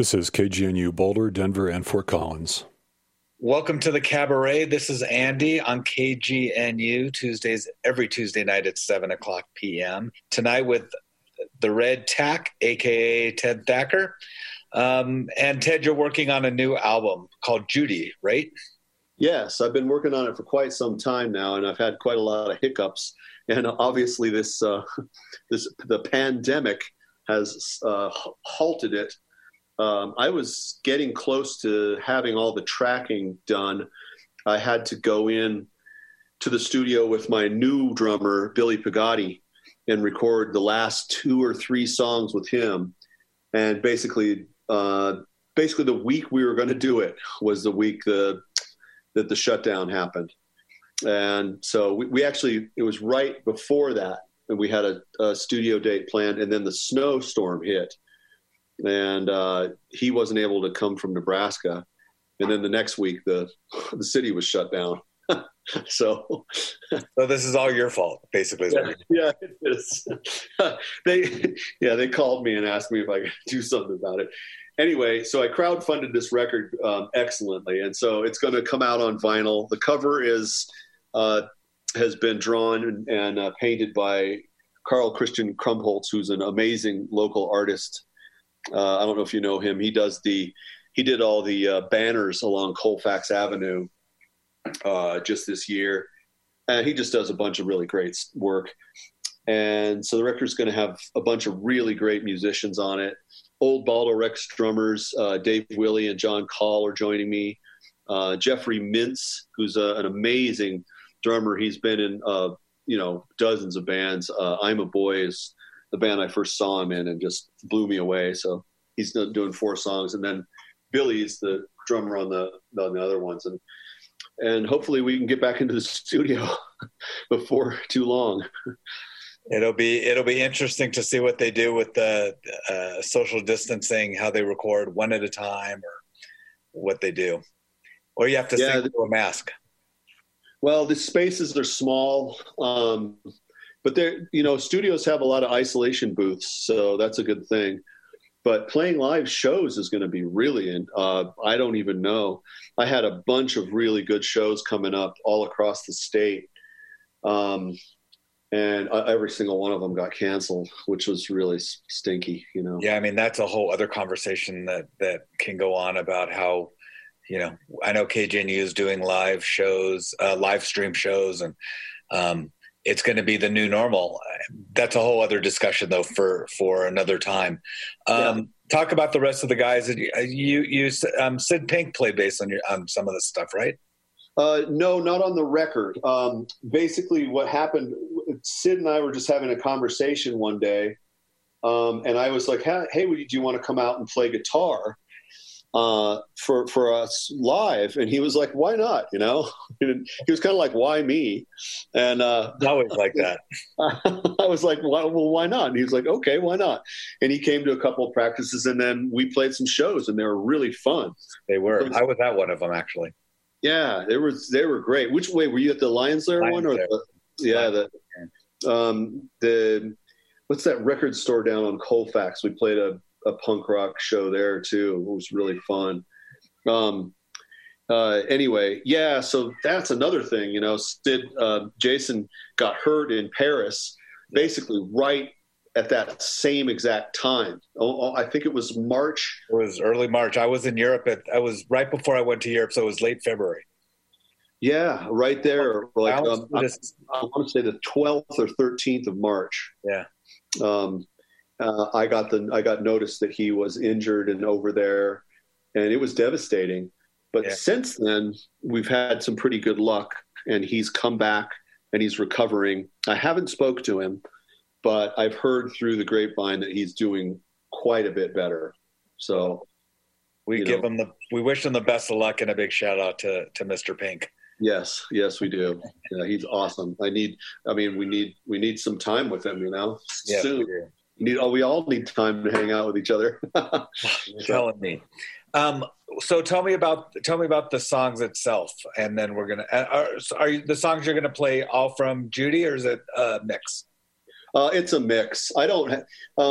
This is KGNU Boulder, Denver, and Fort Collins. Welcome to the Cabaret. This is Andy on KGNU, every Tuesday night at 7 o'clock p.m. Tonight with the Red Tack, a.k.a. Ted Thacker. And Ted, you're working on a new album called Judy, right? Yes, I've been working on it for quite some time now, and I've had quite a lot of hiccups. And obviously the pandemic has halted it. I was getting close to having all the tracking done. I had to go in to the studio with my new drummer, Billy Pagatti, and record the last 2 or 3 songs with him. And basically the week we were going to do it was the week that the shutdown happened. And so we actually, it was right before that, and we had a studio date planned, and then the snowstorm hit. And he wasn't able to come from Nebraska. And then the next week, the city was shut down. So this is all your fault, basically. Yeah, it is. They called me and asked me if I could do something about it. Anyway, so I crowdfunded this record excellently, and so it's going to come out on vinyl. The cover has been drawn and painted by Carl Christian Krumholtz, who's an amazing local artist. I don't know if you know him. He did all the banners along Colfax Avenue just this year, and he just does a bunch of really great work. And so the record's going to have a bunch of really great musicians on it. Old Baldo Rex drummers, Dave Willey and John Call are joining me. Jeffrey Mintz, who's an amazing drummer. He's been in dozens of bands. I'm a Boy is the band I first saw him in and just blew me away. So he's doing 4 songs, and then Billy's the drummer on the other ones, and hopefully we can get back into the studio before too long. It'll be interesting to see what they do with the social distancing, how they record one at a time, or what they do. Or you have to sing through a mask. Well, the spaces are small, but studios have a lot of isolation booths, so that's a good thing. But playing live shows is going to be really, I don't even know. I had a bunch of really good shows coming up all across the state. And every single one of them got canceled, which was really stinky, Yeah, I mean, that's a whole other conversation that can go on about how, I know KGNU is doing live shows, live stream shows, and it's going to be the new normal. That's a whole other discussion, though, for another time. Talk about the rest of the guys. Sid Pink played bass on some of this stuff, right? No, not on the record. Basically, what happened, Sid and I were just having a conversation one day, and I was like, hey, do you want to come out and play guitar for us live? And he was like, why not? He was kind of like, why me? And always like that. I was like, why not? And he was like, okay, why not? And he came to a couple of practices, and then we played some shows, and they were really fun. They were. I was at one of them, actually. Yeah, they were great. Which way were you, at the Lions Lair one, or the what's that record store down on Colfax? We played a punk rock show there too. It was really fun. Anyway, yeah. So that's another thing. Jason got hurt in Paris, basically right at that same exact time. I think it was March. It was early March. I was in Europe. I was right before I went to Europe, so it was late February. Yeah, right there. Like I want to say the 12th or 13th of March. Yeah. I got notice that he was injured and over there, and it was devastating. But since then, we've had some pretty good luck, and he's come back and he's recovering. I haven't spoke to him, but I've heard through the grapevine that he's doing quite a bit better. So we wish him the best of luck, and a big shout out to Mr. Pink. Yes, we do. Yeah, he's awesome. We need some time with him, Yeah, soon. We all need time to hang out with each other. You're telling me. So tell me about the songs itself, and then we're gonna. Are the songs you're gonna play all from Judy, or is it a mix? It's a mix. I don't.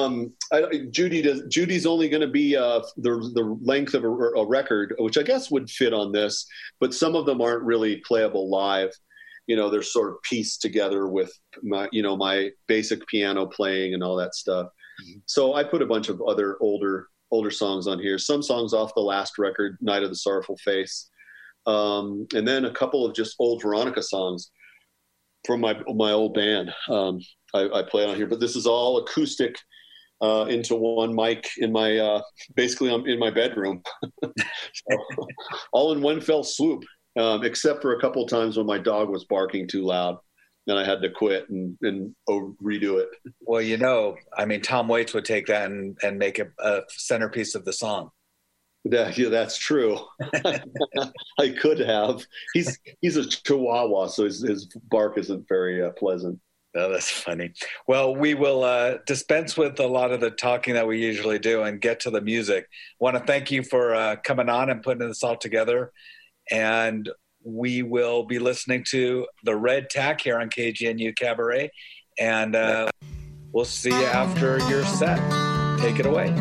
Judy's only going to be the length of a record, which I guess would fit on this. But some of them aren't really playable live. They're sort of pieced together with my basic piano playing and all that stuff. Mm-hmm. So I put a bunch of other older songs on here. Some songs off the last record, Night of the Sorrowful Face, and then a couple of just old Veronica songs from my old band. I play on here, but this is all acoustic into one mic in my basically I'm in my bedroom, so, all in one fell swoop. Except for a couple of times when my dog was barking too loud, and I had to quit and redo it. Well, Tom Waits would take that and make a centerpiece of the song. Yeah, that's true. I could have. He's a Chihuahua, so his bark isn't very pleasant. Oh, that's funny. Well, we will dispense with a lot of the talking that we usually do and get to the music. I want to thank you for coming on and putting this all together. And we will be listening to the Red Tack here on KGNU Cabaret. And we'll see you after your set. Take it away.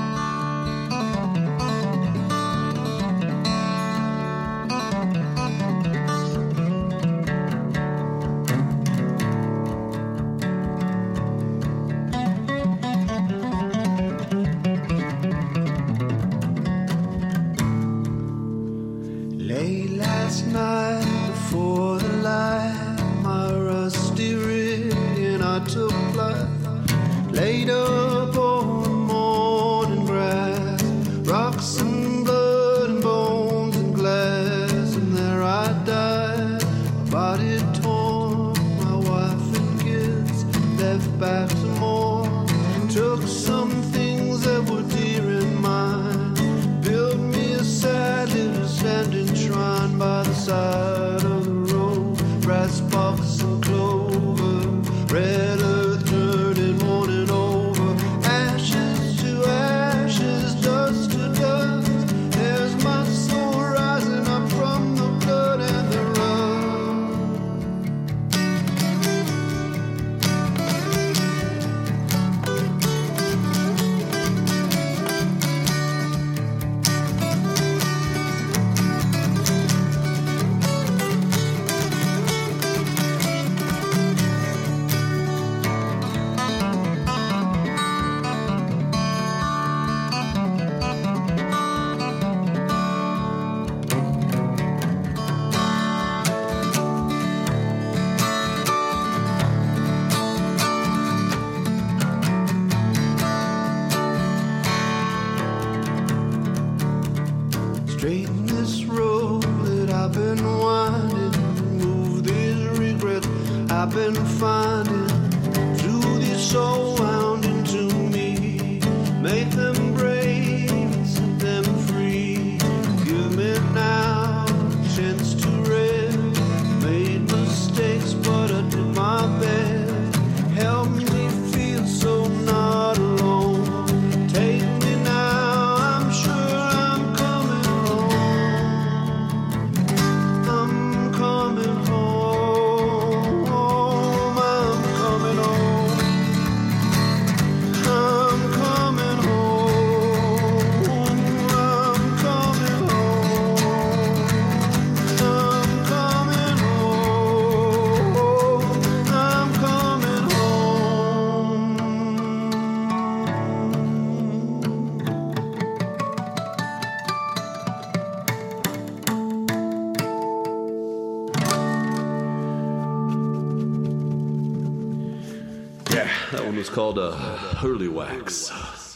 Called Hurley Wax.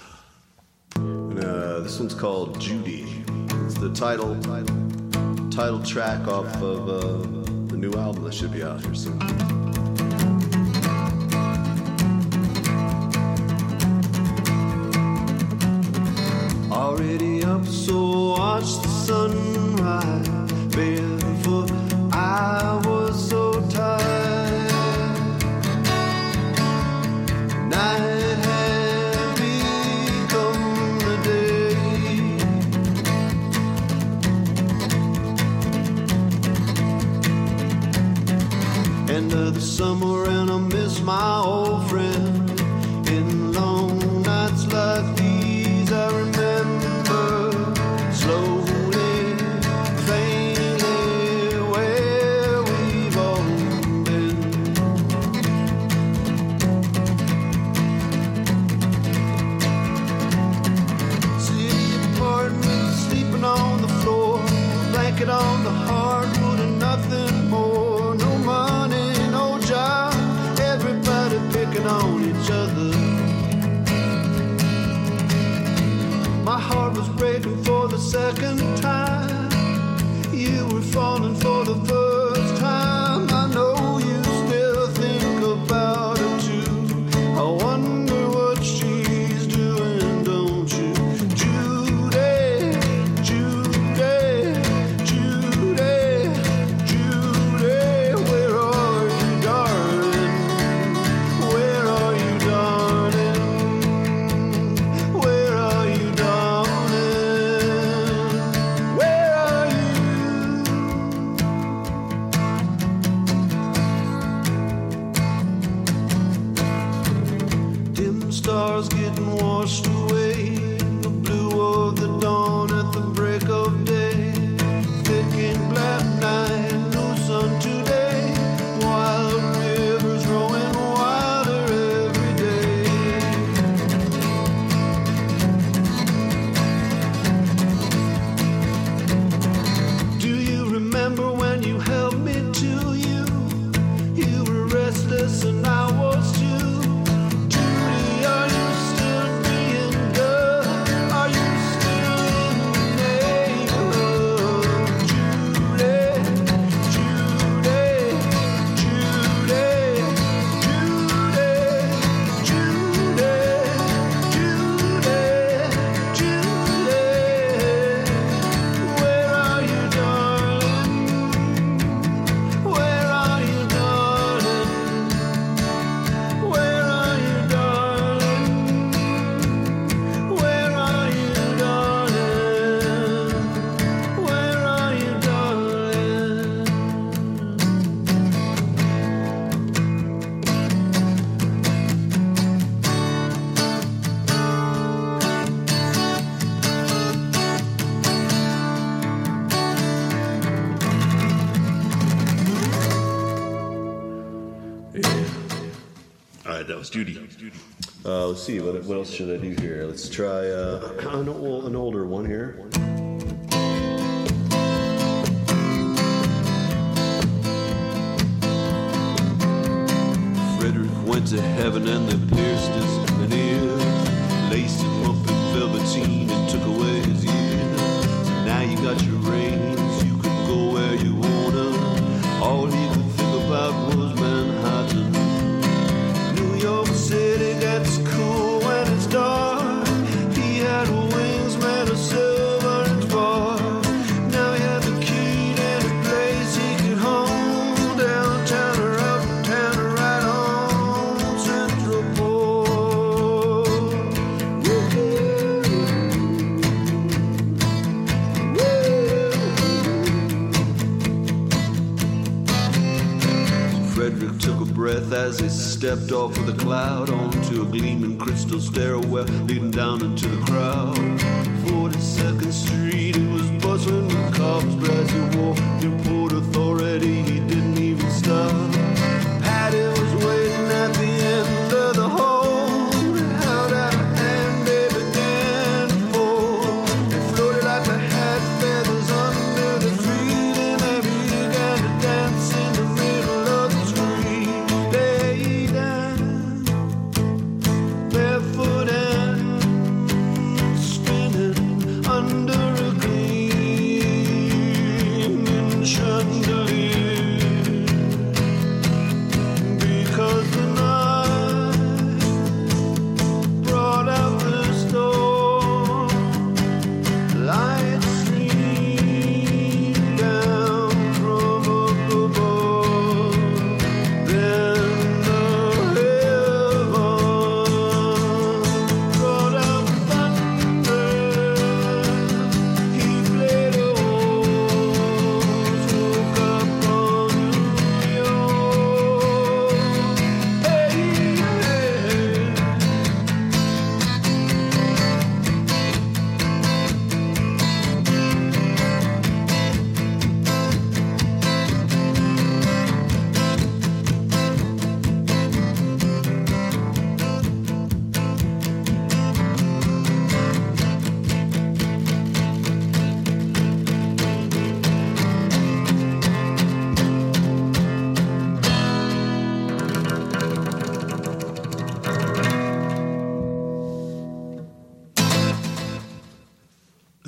And, this one's called Judy. It's the title track off of the new album that should be out here soon. Already up, so watch the sunrise. Barefoot, I was so tired. end of the summer and I miss my old friend. In long nights like these I remember slowly, faintly where we've all been. City apartment, sleeping on the floor, blanket on the hardwood and nothing more. No money, no job, everybody picking on each other. My heart was breaking for the second time. You were falling for the first time. I know you still think about it too. I wonder what she's doing, don't you? Judy, Judy, Judy, Judy, where are you, darling? Where are you, darling? Where are you, darling? Where are you? Dim stars getting washed away, the blue of the dawn at the break of day. Thick and black night, no sun today. Wild rivers growing wilder every day. Do you remember when you held me to you? You were restless and I was too. Judy, are you still being good? Are you still in the neighborhood? Judy, Judy, Judy, Judy, Judy, Judy, where are you, darling? Where are you, darling? Where are you, darling? Where are you, darling? Where are you, darling? All right, that was Judy. Let's see, what else should I do here? Let's try an older one here. Frederick went to heaven and they pierced his veneers, laced him up in velveteen and took away his ears. So now you got your reins, you can go where you wanna. All he could think about was Manhattan. New York City gets cool when it's dark. He had wings made of silver and spark. Now he had the key to any place he could home. Downtown or uptown or right on Central Park. Frederick took a breath as he stepped off of the cloud onto a gleaming crystal stairwell leading down into the crowd. 42nd Street, it was bustling with cops as he walked in Port Authority. He didn't even stop. Patty was waiting at the end of the hall. Held out a hand, they began to fall. They floated like a hat, feathers under their feet, and they began to dance in the middle of the street. Lay down, barefoot and spinning under a gleaming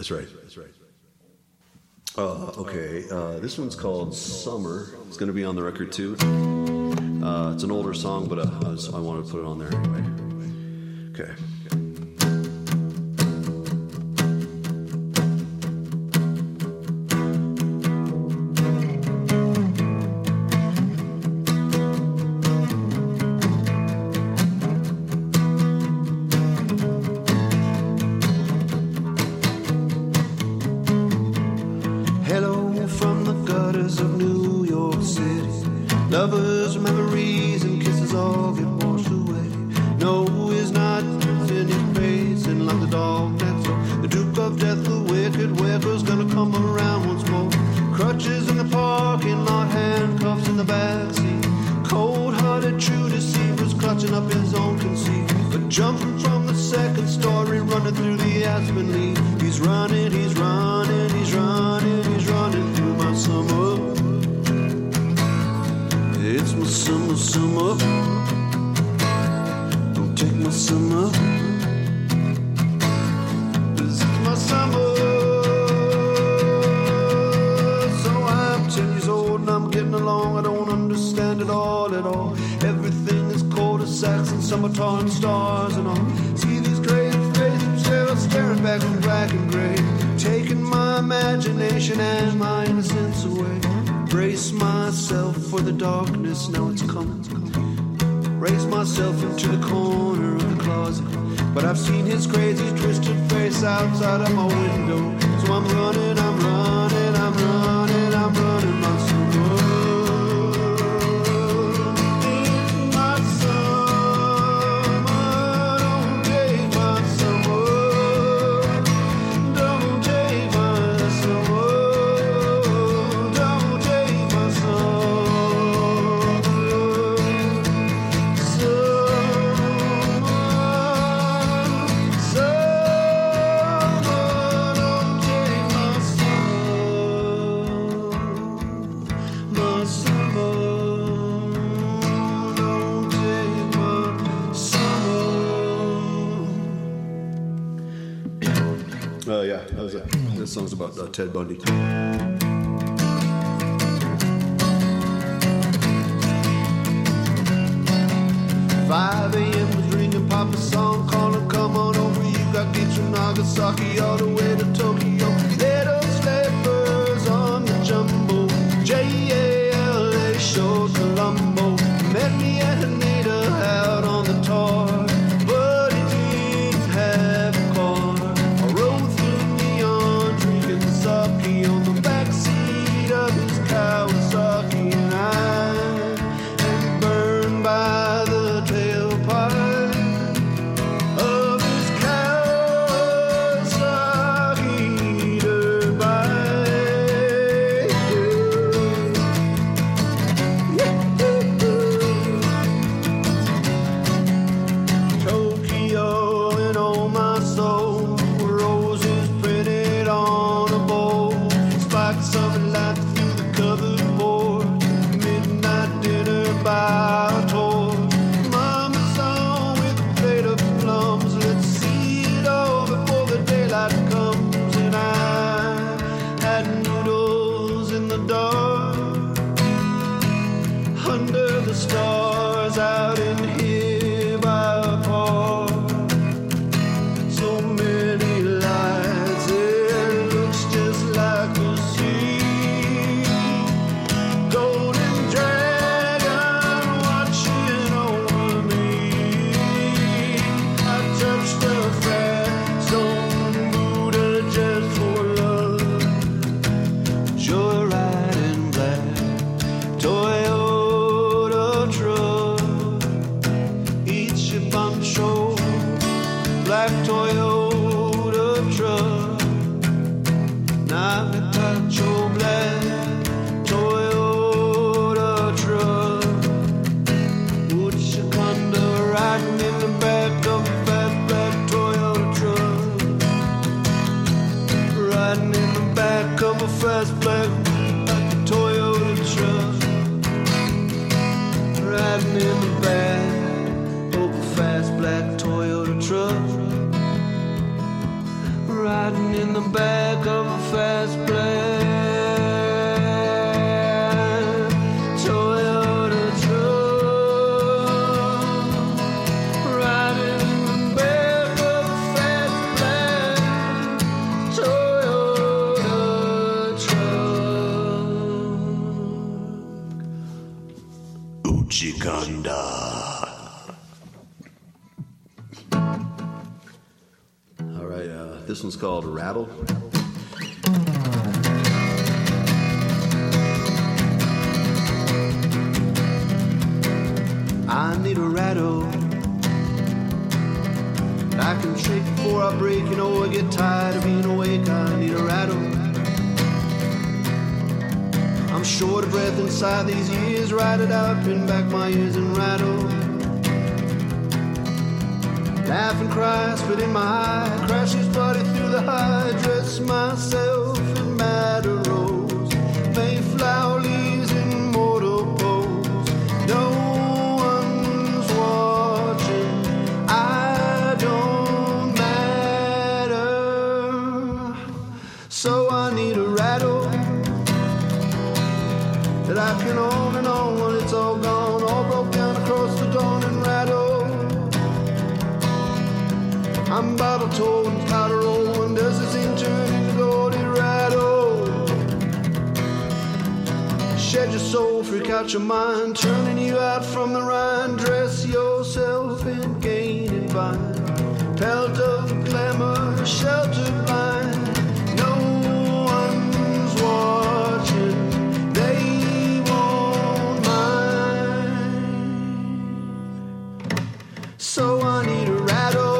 That's right. Okay, this one's called Summer. It's going to be on the record too. It's an older song, but I wanted to put it on there anyway. Okay. Lovers, memories, and kisses all get washed away. No, is not in his face, and like the dog that's the Duke of Death, the wicked wicker's gonna come around once more. Crutches in the parking lot, handcuffs in the backseat. Cold-hearted, true deceivers clutching up his own conceit. But jumping from the second story, running through the aspen leaf. He's running, he's running, he's running, he's running through my summer. It's my summer, summer. Don't take my summer. This is my summer. So I'm 10 years old and I'm getting along. I don't understand it all at all. Everything is cul-de-sacs and summertime stars and all. See these crazy faces staring back from black and gray, taking my imagination and my innocence away. Brace myself for the darkness, now it's coming. Raise myself into the corner of the closet, but I've seen his crazy twisted face outside of my window. So I'm running, I'm running, I'm running, I'm running my summer. It's my summer, don't take my summer. Don't take my summer. That song's about Ted Bundy. 5 a.m. was ringing, Papa's song calling, come on over. You got gates from Nagasaki all the way to Tokyo. Little slippers on the jumbo, J-A-L-A, short Colombo. Met me at Haneda out on the tar, but he didn't have a car. I rode through neon, drinking sake on the backseat of his Kawasaki, and I am burned by the tailpipe of his Kawasaki dirt bike. Tokyo and oh my soul, roses printed on a bowl, spikes of light through the covered board, midnight dinner by a tour. Mama's on with a plate of plums, let's see it all before the daylight comes. And I had noodles in the dark, under the stars out in here by a park. So many lights, it looks just like the sea. Golden dragon watching over me. I touched a fat stone Buddha just for love. Joyriding black Toyota truck, each ship on the shore, black Toyota truck. Now I got your black Toyota Uchikanda. All right, this one's called Rattle. I need a rattle I can shake before I break. You know I get tired of being awake. I need a rattle. I'm short of breath inside these years. Ride it out, pin back my ears and rattle. Laugh and cry, spit in my eye. Crash his body through the high. Dress myself in madder rose. Mayflower leaves in mortal pose. No one's watching. I don't matter. So I need a rattle that I can on and on when it's all gone. All broke down across the dawn and rattle. I'm bottle told and powder roll, and does this thing turn into goldy rattle? Shed your soul, freak out your mind, turning you out from the Rhine. Dress yourself in gain and vine, pelt of glamour, sheltered blind. No one's watching, they won't mind. So I need a rattle.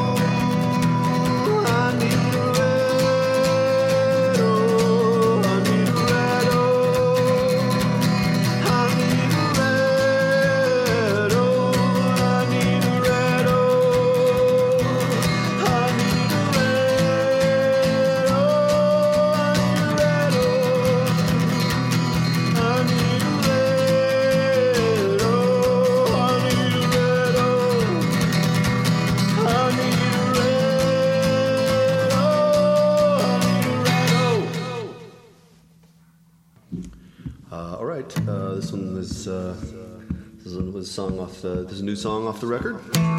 This song off this is a new song off the record,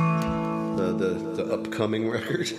the upcoming record.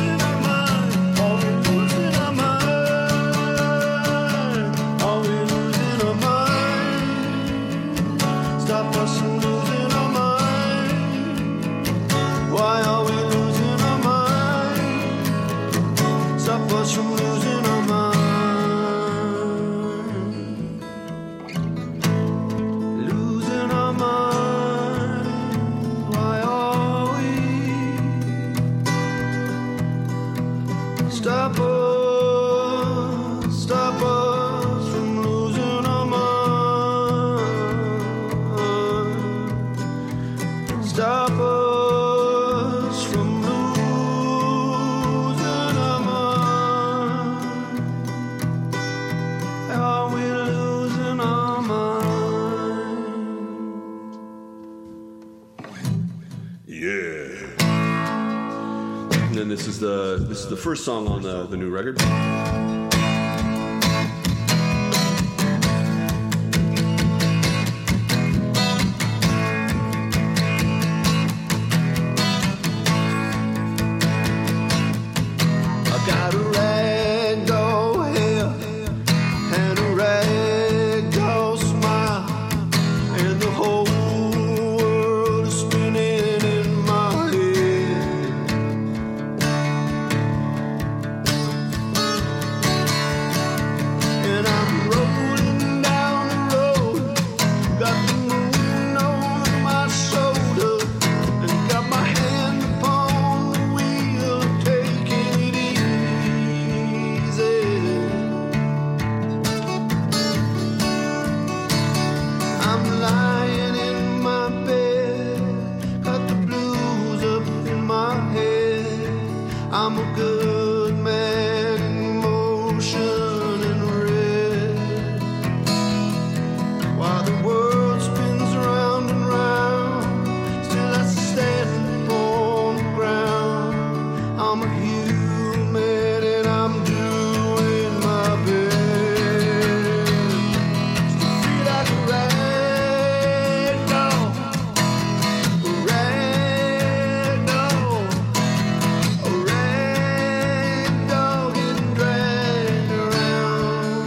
Are we Stop us from losing our mind. Stop us from losing our mind. Are we losing our mind? Yeah. And then this is the first song on the new record. Got a ragdoll hair and a ragdoll smile, and the whole world is spinning in my head. And I'm rolling down the road, got the moon on my shoulder, and got my hand upon the wheel, taking it easy. I'm lying in my bed, got the blues up in my head. I'm a good man in motion and red, while the world spins round and round. Still I stand upon the ground. I'm a human and I'm doing my best. Feel like a ragdoll, a ragdoll, a ragdoll getting dragged around.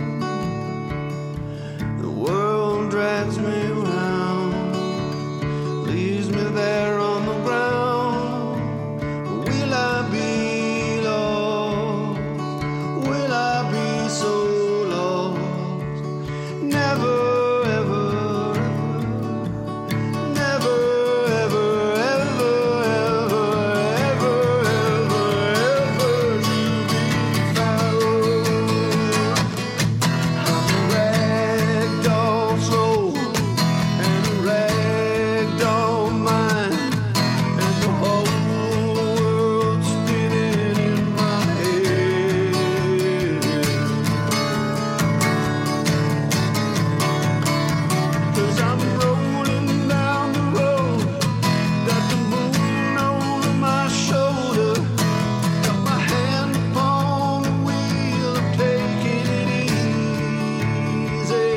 The world drags me around, leaves me there on the ground. Will I be lost? Will I be so lost? Never, ever, never, ever, ever, ever, ever, ever, ever to be found. I'm a ragdoll soul and a ragdoll mind, and the whole world spinning in my head. 'Cause I'm rolling down the road, got the moon on my shoulder, got my hand upon the wheel, I'm taking it easy.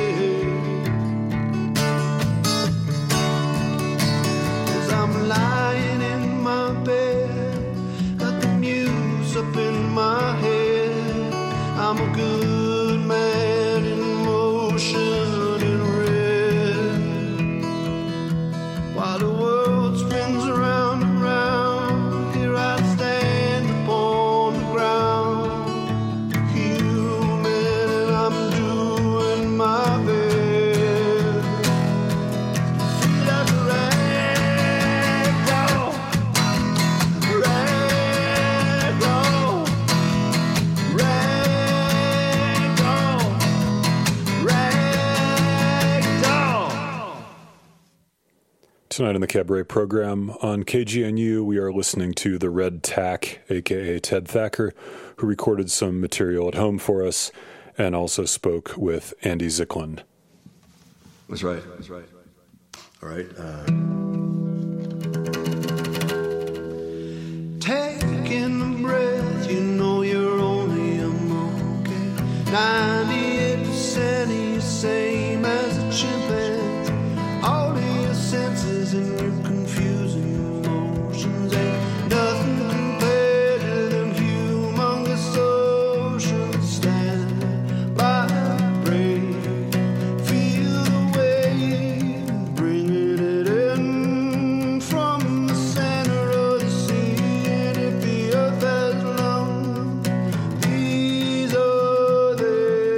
'Cause I'm lying in my bed, got the muse up in my head. I'm a good man in motion and red, while the world spins around and round. Here I stand upon the ground, human and I'm doing my best. Feel like a ragdoll, ragdoll, ragdoll, ragdoll. Tonight on the Cabaret program on KGNU, we are listening to the Red Tack, a.k.a. Ted Thacker, who recorded some material at home for us and also spoke with Andy Zicklin. That's right. All right. Taking a breath, you know you're only a monkey. 98% of you same as a chimpanzee. All of your senses and your confusing emotions ain't nothing compared to them humongous oceans. Stand by, break, feel the wave, bringing it in from the center of the sea. And if the earth has lungs, these are their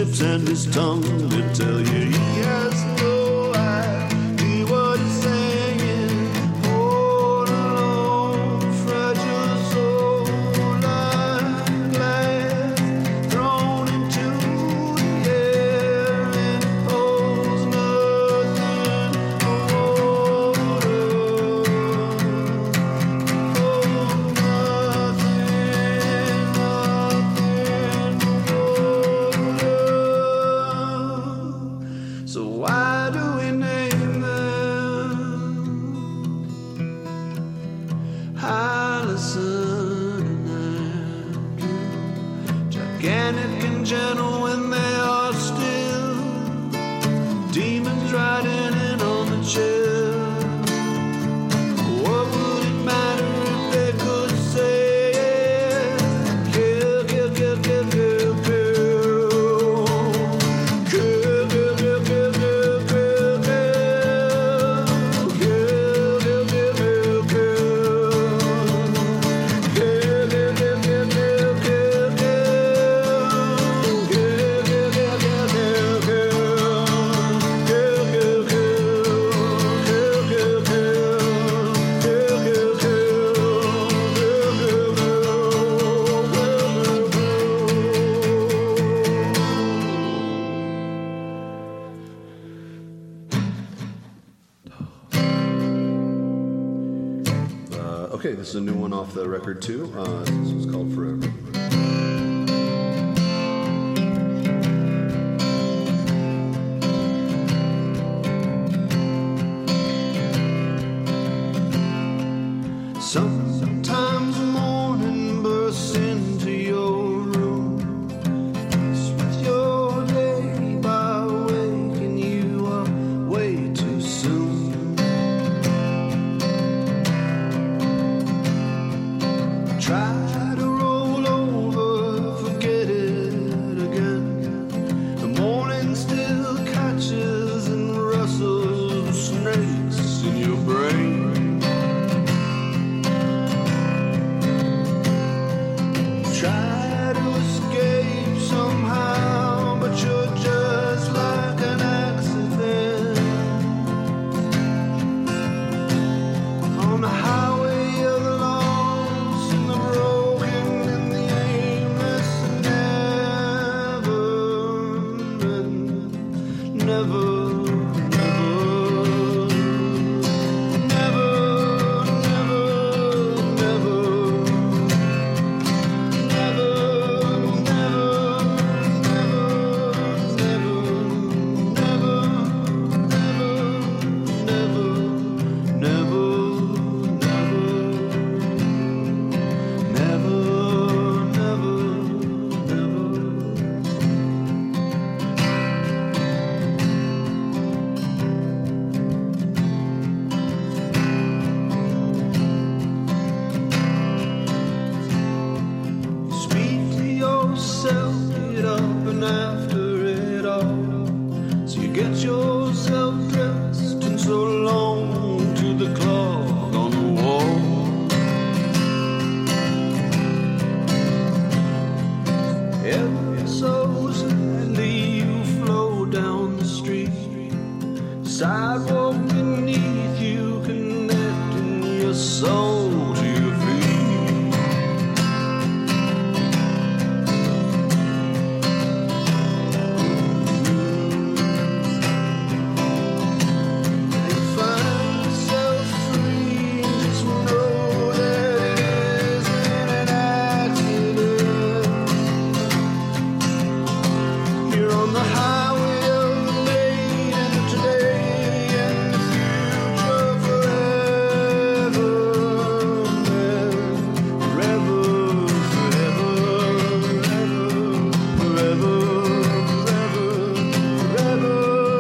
lips and his tongue to tell you he has no idea what he's saying. All alone, fragile soul, like glass thrown into the air and holds nothing but water. So why do we name them Allison and Andrew? Gigantic and gentle when they are still, demons riding in on the chill. What would it matter if they could say kill, kill, kill, kill, kill, kill, kill, kill, kill, kill, kill, kill, kill, kill, kill, Okay, this is a new one off the record too. This was called Forever. Sometimes the morning bursts into your room, with your day by waking you up way too soon. Try to roll over, forget it again. The morning still catches and rustles the snakes in your brain. Try to escape somehow, but you're just like an accident on the highway of the lost and the broken and the aimless, and never, speak to yourself, get up and after it all. So you get yourself dressed and so long to the clock on the wall. Ever so sadly you flow down the street, sidewalk beneath you connecting your soul to your feet. You find yourself free, just know that it isn't an accident. You're on the highway of the late and today and the future forever, forever, forever, forever, forever,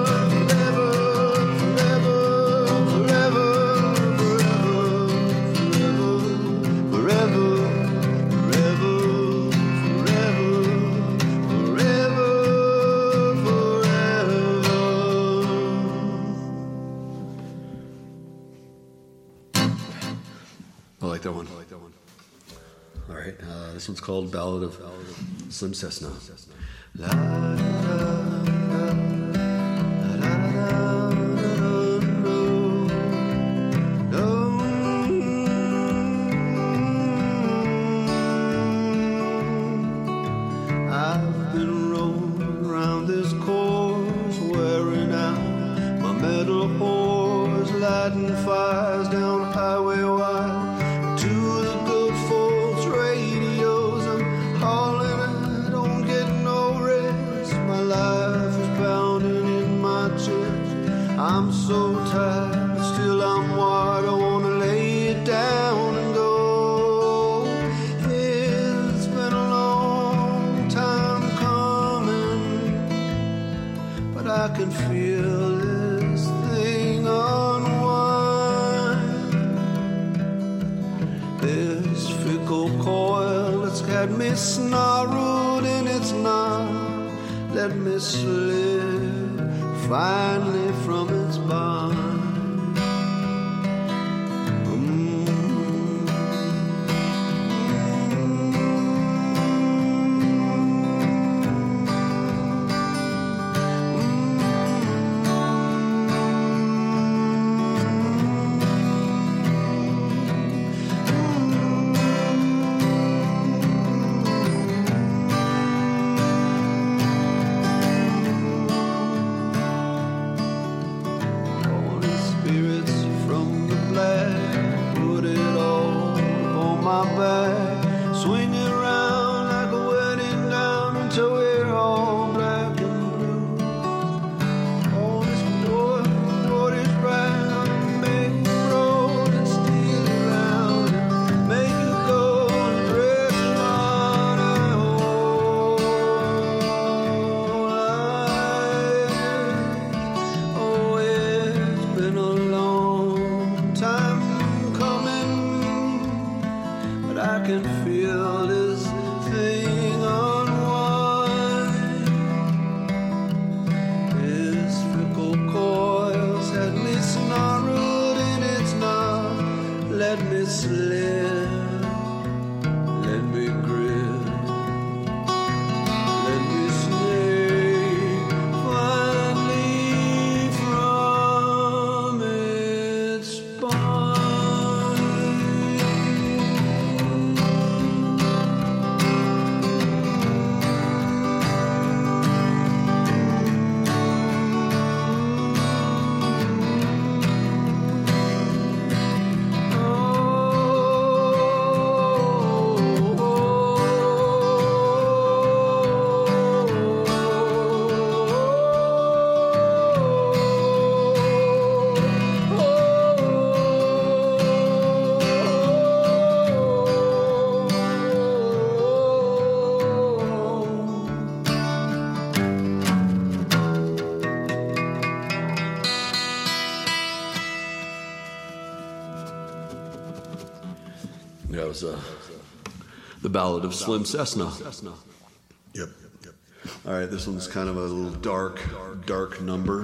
I like that one. All right, this one's called Ballad of Slim Cessna. I've been rolling around this course, wearing out my metal horse, lighting fires down highway wide to the good folks' radios. I'm hauling, I don't get no rest. My life is pounding in my chest. I'm so tired, but still I'm wide. I wanna lay it down and go. It's been a long time coming, but I can feel this thing unwind. This fickle coil that's got me snarled in its knot, let me slip finally from its bond. Holy spirits from the black, put it all on my back, swing it around like a wedding gown until we're all black and blue. All this joy, what is right, make it roll and steal around, make it go and dress around our whole life. Oh, it's been a long time coming, but I can feel this thing unwind. This fickle coil's had me snarled in its knot. Let me slip, let me grip, let me snake finally from its bond. That was the Ballad of Slim Cessna. Yep. All right, this one's kind of a little dark number.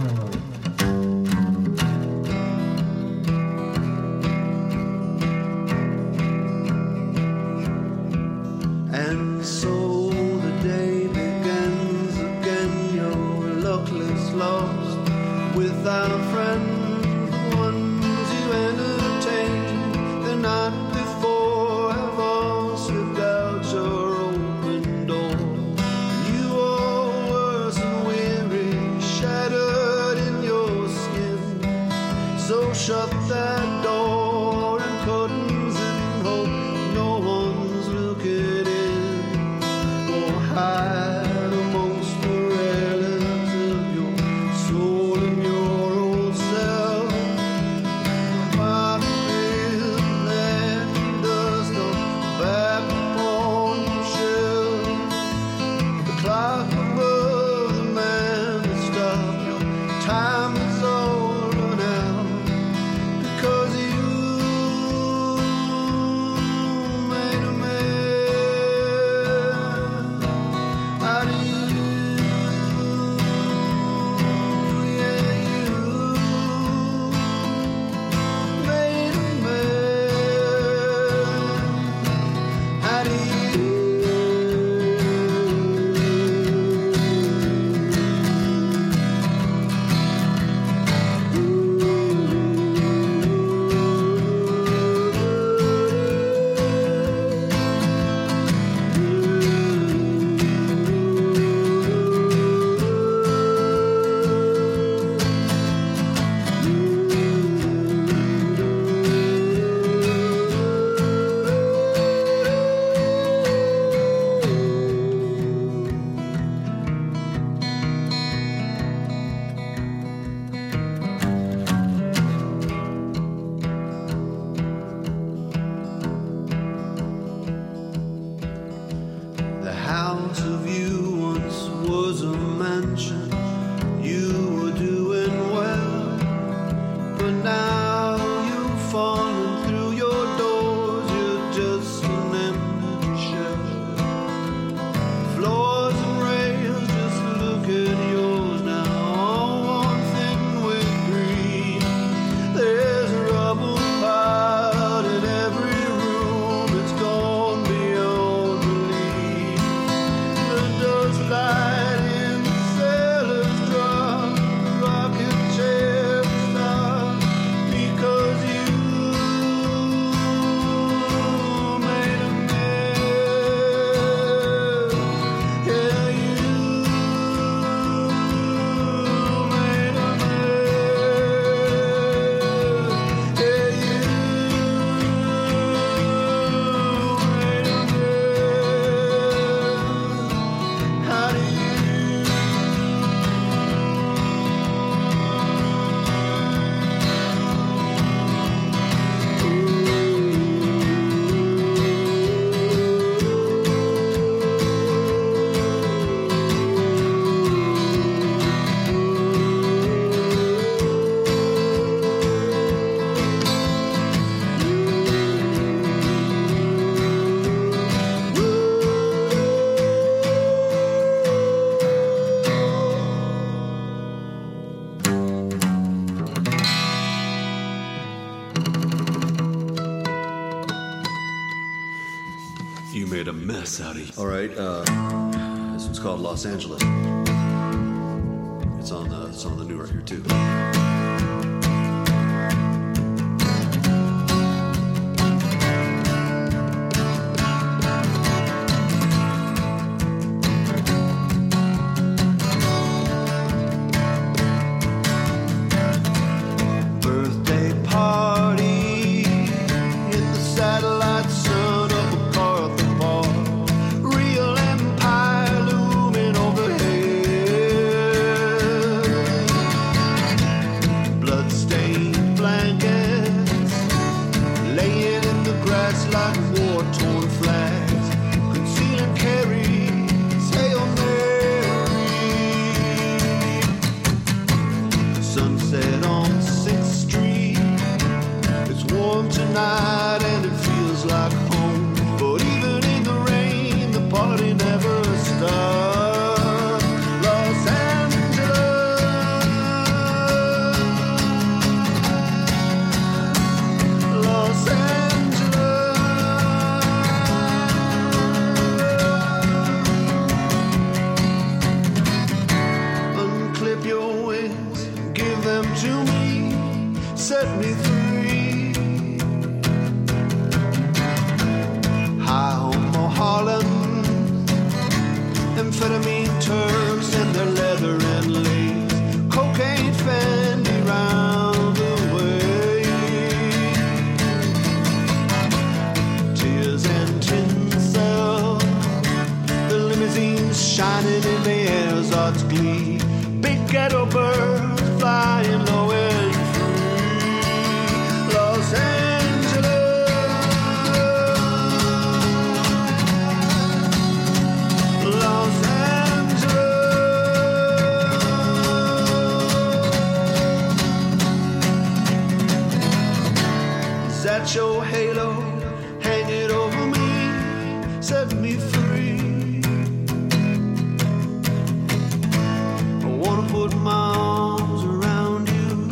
And so the day begins again. You're luckless, lost without friends, the ones you entertain. The night before have all slipped out your open door. You are worse and weary, shattered in your house of you once was a mansion. You were doing well, but now you've fallen through your doors. You're just an empty shell. Floors and rails, just look at yours now, all worn thin with greed. There's a rubble pile in every room. It's gone beyond belief. The dust light in the cellar's drop, rocket chair stop, because you made a mess. Yeah, you made a mess. Yeah, you made a mess. How do You made a mess out of you. All right. This one's called Los Angeles. It's on the new record too. birthday party in the satellite sun of MacArthur Park. Real empire looming overhead. Blood-stained blankets laying in the grass like war-torn flags. Conceal and carry, Hail Mary. Sunset on 6th Street. It's warm tonight and it feels like home. But even in the rain, the party never stops. Los Angeles, Los Angeles. Unclip your wings, give them to me, set me free. High on Mulholland, amphetamine Turks and their leather and lace, cocaine Fendi round the way. Tears and tinsel, the limousines shining in the Erzart's glee. Big ghetto birds flying low and free. Los Angeles, Los Angeles. Is that your halo? Hang it over me, set me free. I wanna put my arms around you,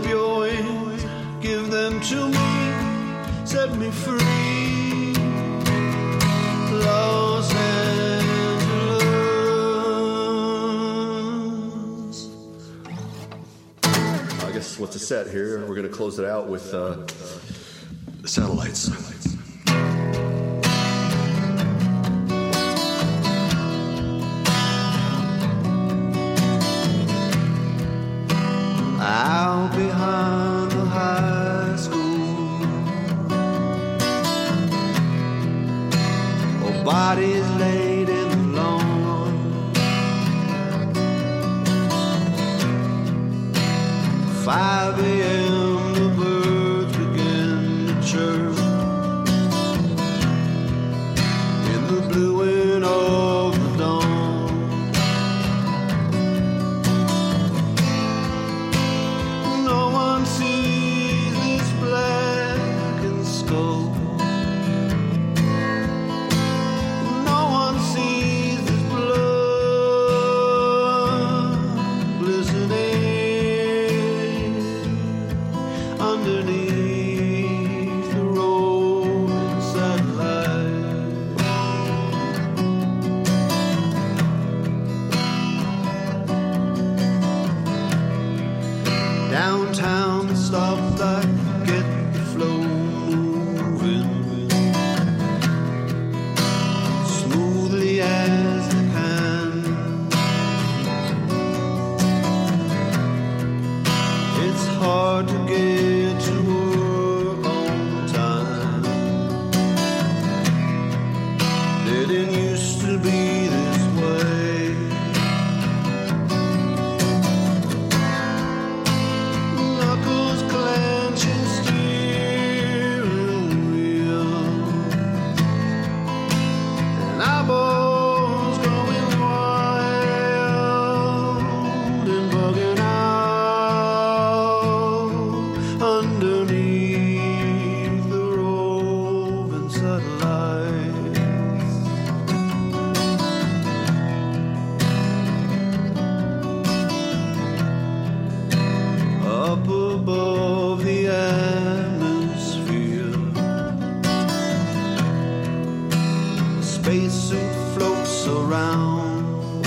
of your wings, give them to me, set me free. Los Angeles. I guess what's a set here? We're going to close it out with Satellites. Out behind the high school, oh, bodies laid in the lawn, 5 a.m. the birds begin to chirp in the blue wind of the dawn. No one sees this blackened skull. No one sees this blood glistening underneath the rolling satellite. Downtown, the stoplight, get the flow moving smoothly as they can. It's hard to get to work on time. Didn't used to be this way. Knuckles clenching steering wheel, and eyeballs going wild and bugging out underneath the roving satellites. Up above the atmosphere, the spacesuit floats around.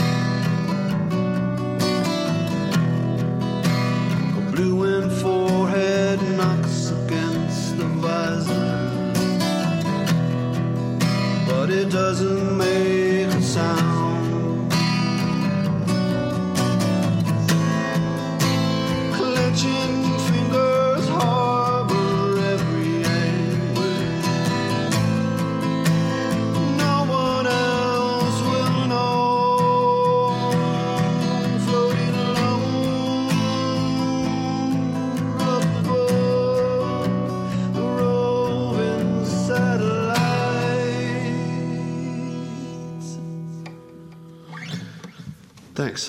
A blue wind forehead knocks against the visor, but it doesn't make a sound. Clenching fingers harbor every anguish. No one else will know. Floating alone up above the roving satellites. Thanks.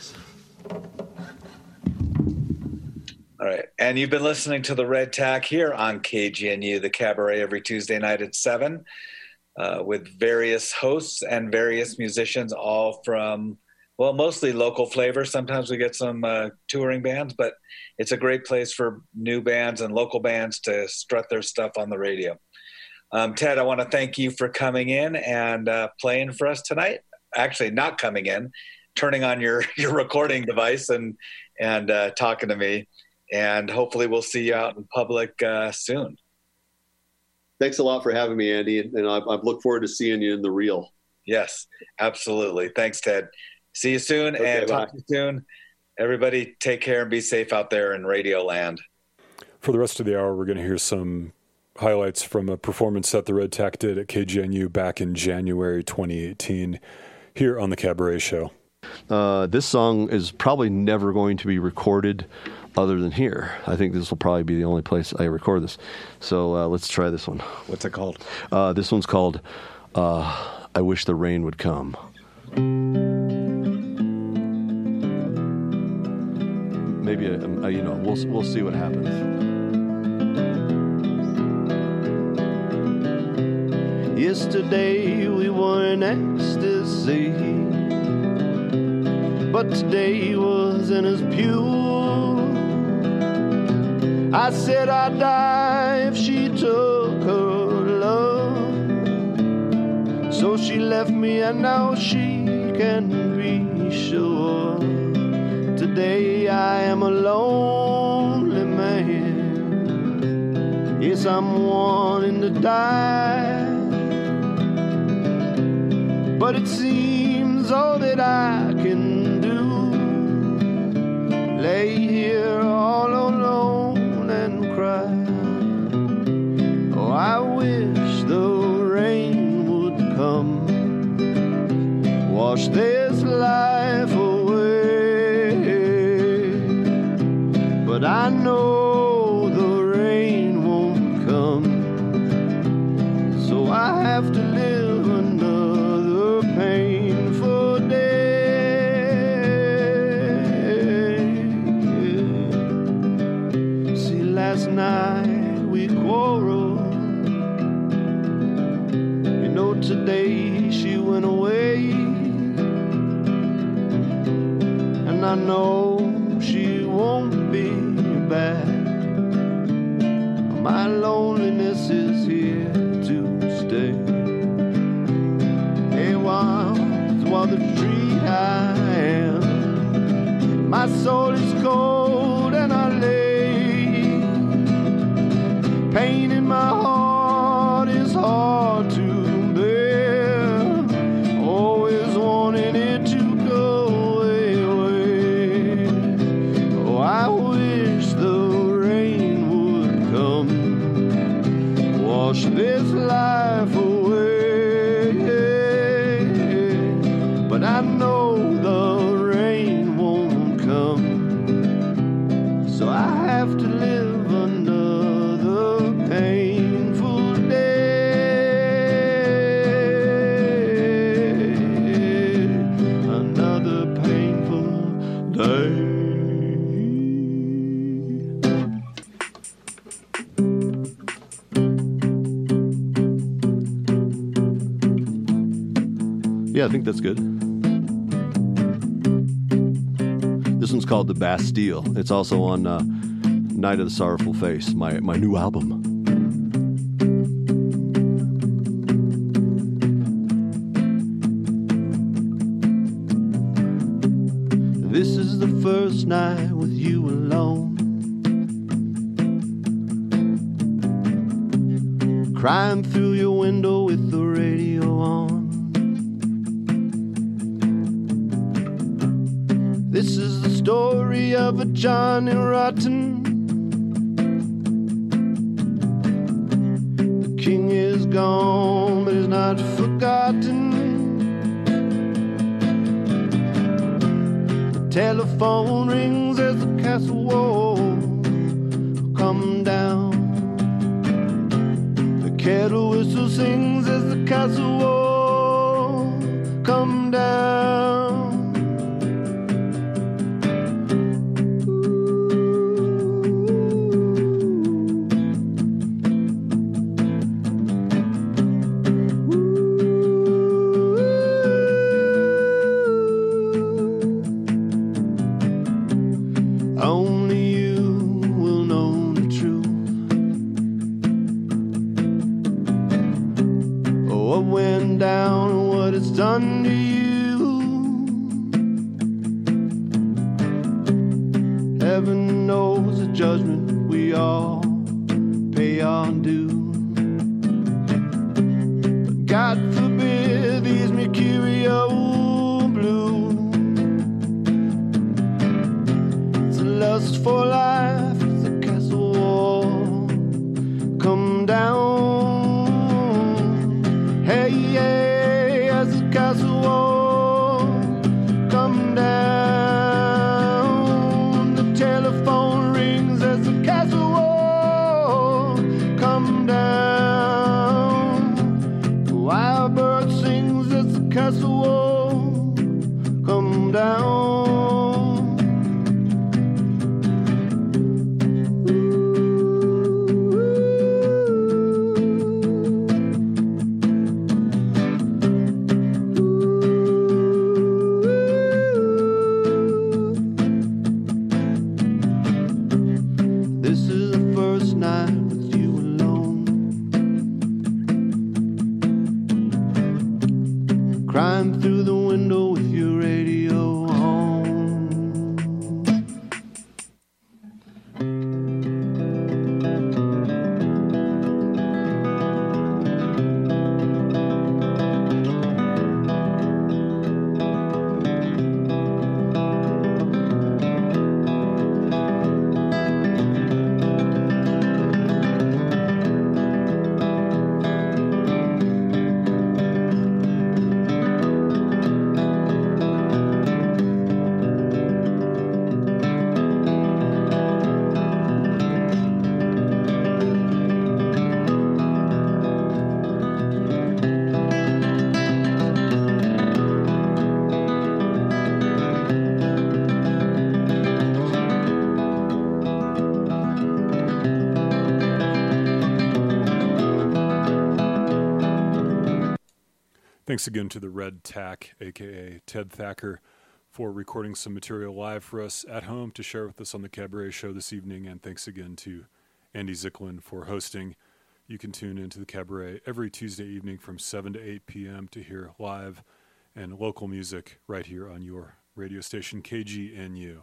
All right. And you've been listening to the Red Tack here on KGNU, the cabaret, every Tuesday night at 7, with various hosts and various musicians, all from, well, mostly local flavor. Sometimes we get some touring bands, but it's a great place for new bands and local bands to strut their stuff on the radio. Ted, I want to thank you for coming in and playing for us tonight. Actually, not coming in, turning on your recording device and talking to me. And hopefully we'll see you out in public soon. Thanks a lot for having me, Andy. And I look forward to seeing you in the real. Yes, absolutely. Thanks, Ted. See you soon, Okay, and talk to you soon. Everybody take care and be safe out there in Radio Land. For the rest of the hour, we're going to hear some highlights from a performance that the Red Tack did at KGNU back in January 2018 here on the Cabaret Show. This song is probably never going to be recorded other than here. I think this will probably be the only place I record this. So let's try this one. What's it called? This one's called I Wish the Rain Would Come. Maybe, we'll see what happens. Yesterday we were in ecstasy, but today wasn't as pure. I said I'd die if she took her love. So she left me and now she can be sure. Today I am a lonely man. Yes, I'm wanting to die. But it seems all that I can do, lay here all alone and cry. Oh, I wish the rain would come, wash this life away. But I know the rain won't come, so I have to live another painful day. See, last night we quarreled. You know, today she went away, and I know she won't be back. My loneliness is here to stay. Hey, while the tree I am, my soul is cold and I lay. Pain in my heart is hard to bear. Always wanting it to go away. Oh, I wish the rain would come, wash this life away. But I know the rain won't come, so I have to live another painful day. Another painful day. Yeah, I think that's good. This one's called The Bastille. It's also on Night of the Sorrowful Face, my new album. This is the first night with you alone, crying through your window with the radio on. This is the story of a Johnny Rotten. The king is gone, but he's not forgotten. The telephone rings as the castle walls come down. The kettle whistle sings as the castle walls come down. Only you will know the truth. Oh, what went down and what it's done to you. Heaven knows the judgment we all pay our due. But God forbid these mercurial blue. Lust for life as the castle wall come down. Hey, hey, as the castle wall come down. The telephone rings as the castle wall come down. The wild bird sings as the castle wall come down. Thanks again to the Red Tack, a.k.a. Ted Thacker, for recording some material live for us at home to share with us on the Cabaret Show this evening. And thanks again to Andy Zicklin for hosting. You can tune into the Cabaret every Tuesday evening from 7 to 8 p.m. to hear live and local music right here on your radio station, KGNU.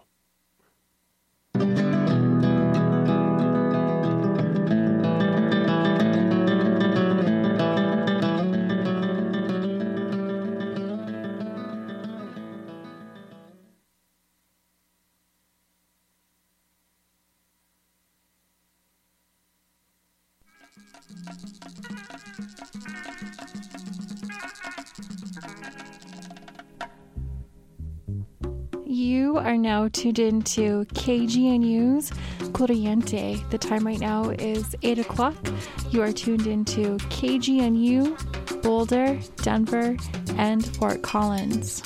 You are now tuned into KGNU's Corriente. The time right now is 8 o'clock. You are tuned into KGNU, Boulder, Denver, and Fort Collins.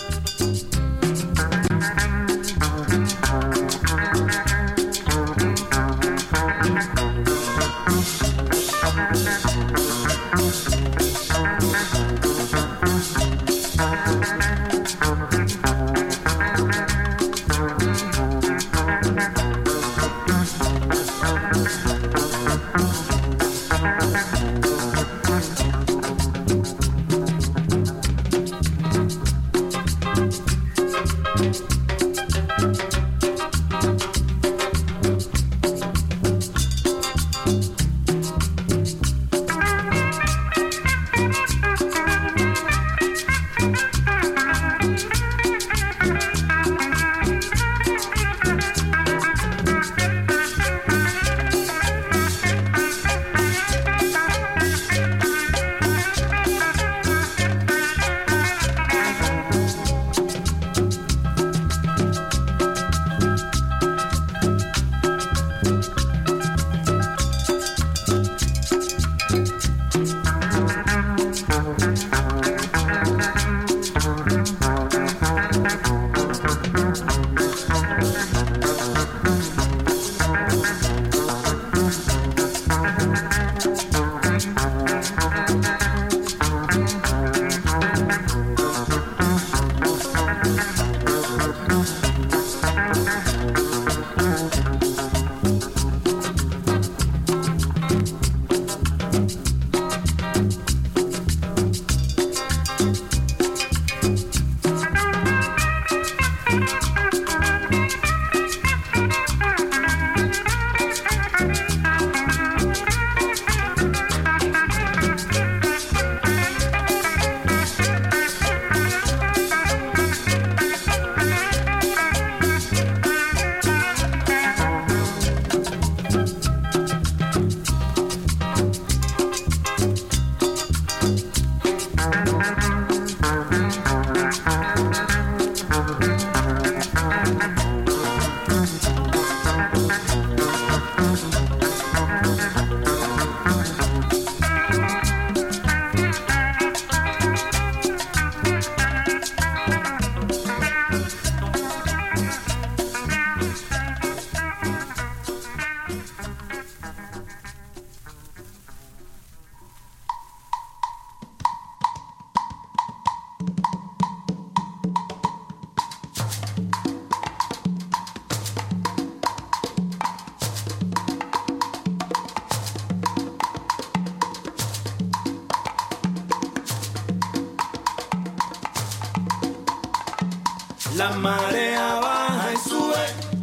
La marea baja y sube,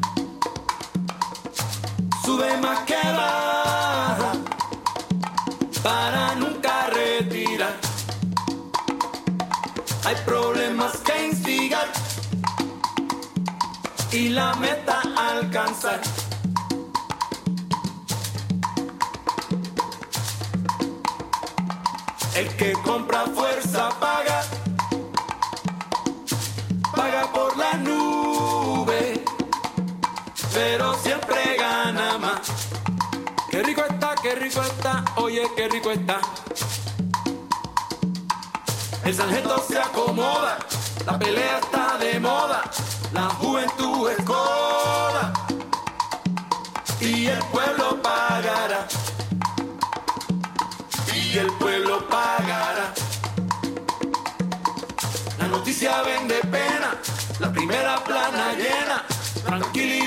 sube más que baja, para nunca retirar. Hay problemas que instigar y la meta alcanzar. El que compra fuerza paga, paga por la nube, pero siempre gana más. Qué rico está, oye, qué rico está. El sargento se acomoda, la pelea está de moda, la juventud es coda y el pueblo pagará. Y el pueblo pagará. primera plana llena, tranquilidad